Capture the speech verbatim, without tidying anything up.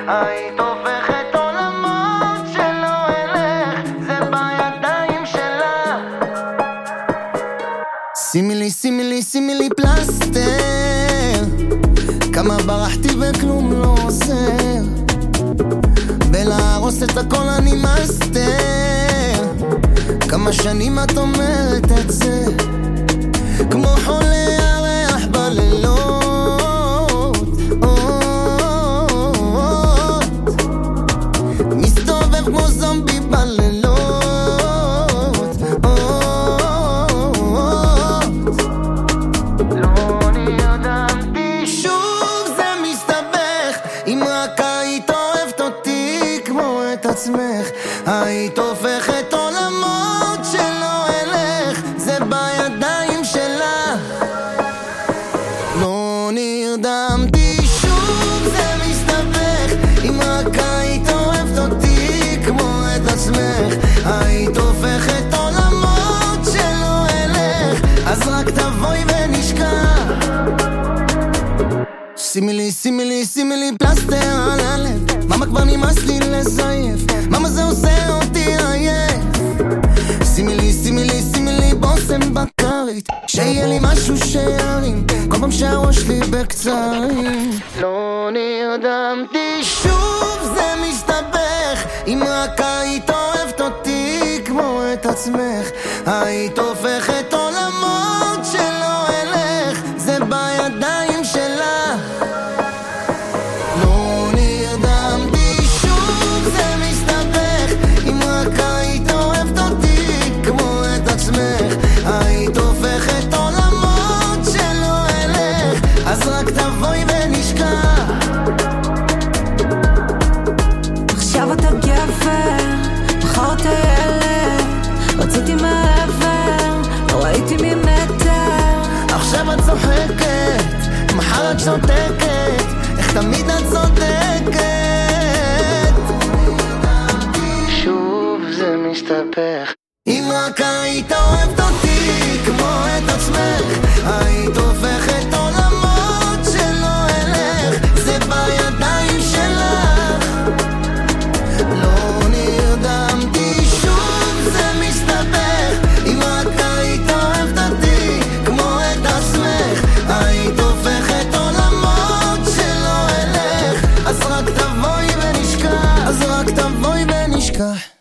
היית הופכת עולמות שלא אלך, זה בידיים שלה. שימי לי, שימי לי, שימי לי פלסטר, כמה ברחתי וכלום לא עוזר, בלהרוס את הכל אני מאסטר. כמה שנים את אומרת את זה, כמו חולה ירח בלילות, מסתובב כמו זומבי בלילות. לא נרדמתי, שוב זה מסתבך, אם רק היית אוהבת אותי כמו את עצמך, היית הופכת עולמות שלא אלך, זה בידיים שלה. לא נרדמתי, שוב זה מסתבך, אם רק היית אוהבת אותי כמו את עצמך, היית הופכת עולמות שלא אלך, אז רק תבואי ונשכח. שימי לי, שימי לי, שימי לי פלסטר על הלב, ממה כבר נמאס לי לזייף, ממה זה עושה אותי עייף. שימי לי, שימי לי, שימי לי בושם בקרית, שיהיה לי משהו שירים כל פעם שהראש לי בקצרים. לא נרדמתי, שוב זה מסתבך, אם רק היית אוהבת אותי כמו את עצמך, היית הופכת עולמות שלא אלך, זה בידיים שלה. לא נרדמתי, שוב זה מסתבך, אם רק היית אוהבת אותי כמו את עצמך, היית הופכת עולמות שלא אלך, אז רק תבואי ונשכח. עכשיו אתה גבר, מחר אתה ילד, רציתי מעבר, לא ראיתי ממטר. עכשיו את צוחקת, מחר את שותקת, איך תמיד את צודקת. שוב זה מסתבך. אם רק היית אוהבת אותי כמו את עצמך, היית הופכת עולמות שלא אלך, זה בידיים שלך. לא נרדמתי, שוב זה מסתבך, אם רק היית אוהבת אותי כמו את עצמך, היית הופכת עולמות שלא אלך, אז רק תבואי ונשכח, אז רק תבואי ונשכח.